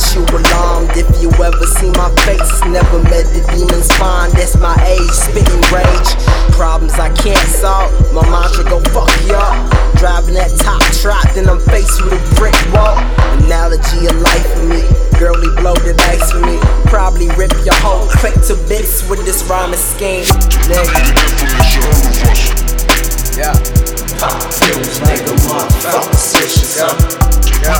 you alarmed if you ever see my face. Never met the demon's spawn, that's my age. Spitting rage, problems I can't solve. My mantra go fuck y'all. Driving that top trot, then I'm faced with a brick wall. Analogy of life for me. Girlie blow the dice for me. Probably rip your whole clique to bits with this rhyming scheme, nigga. Yeah. Pop pills, nigga, motherfucker, switches up. Yeah.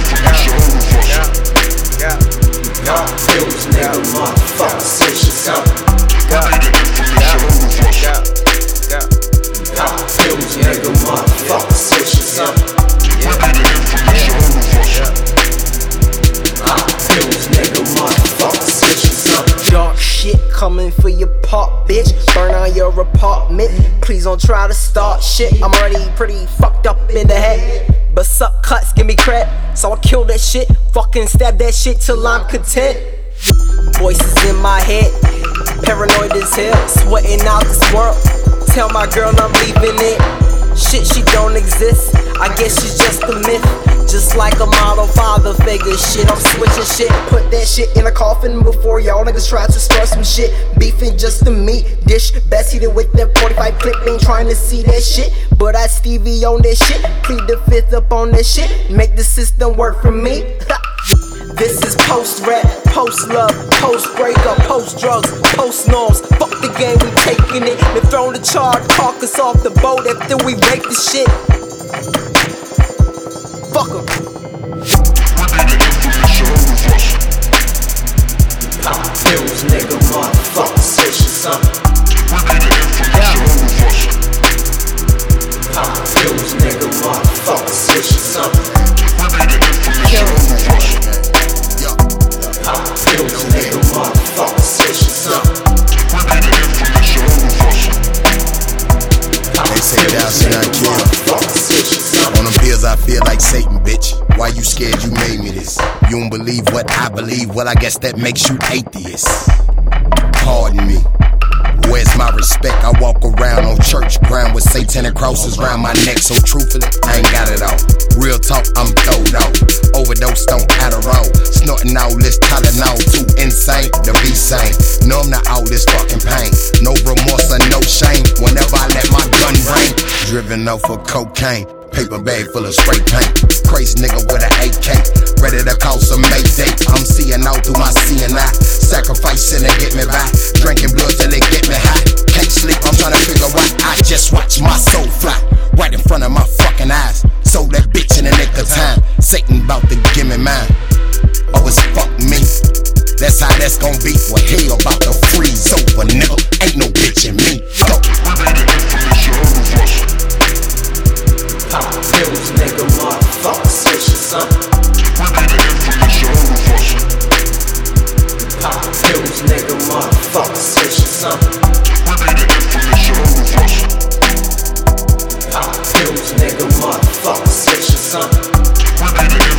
Pop pills, nigga, motherfucker, switches up. Pop pills, nigga, motherfucker, switches up. Pills, nigga, motherfucker, switches up. Dark shit coming for your pop, bitch. Burn on your apartment. Please don't try to start shit. I'm already pretty fucked up in the head. But suck cuts, give me credit. So I kill that shit. Fucking stab that shit till I'm content. Voices in my head, paranoid as hell. Sweating out this world. Tell my girl I'm leaving it. Shit, she don't exist. I guess she's just a myth. Just like a model father figure. Shit, I'm switching shit. Put that shit in a coffin before y'all niggas try to start some shit. Beefing just the meat dish. Best eat it with that 45 clip. Ain't trying to see that shit, but I Stevie on that shit. Plead the fifth up on that shit. Make the system work for me. This is post-rap, post-love, post-breakup, post-drugs, post-norms. Fuck the game, we taking it. Then throw the charred carcass off the boat after we rape the shit. Fuck em. Pop pills, nigga, motherfucker, switches up. Pop pills, nigga, motherfucker, switches up. Pop pills, nigga, motherfucker, switches up. They say thou shalt not kill. On them pills I feel like Satan, bitch. Why you scared you made me this? You don't believe what I believe, well I guess that makes you atheist. Pardon me. Where's my respect? I walk around on church ground with satanic crosses round my neck. So truthfully, I ain't got it all. Real talk, I'm throwed out. Overdose on Adderall. Snorting all this Tylenol. Too insane to be sane. No, I'm not all this fucking pain. No remorse or no shame whenever I let my gun ring. Driven off of cocaine. Paper bag full of spray paint. Crazy nigga with an AK. Ready to call some Mayday. I'm seeing all through my CNI. Sacrificing to get me by. Drinking blood till it get me high. Can't sleep, I'm trying to figure why. I just watch my soul fly right in front of my fucking eyes. Sold that bitch in the nick of time. Satan bout to give me mine. Oh, it's fuck me. That's how that's gon' be. Well, hell about to freeze over, nigga. Ain't no bitch in me. Go. Pop pills, nigga, motherfucker, switches up. Pop pills, nigga, motherfucker, switches up. Pop pills, nigga, motherfucker, switches up.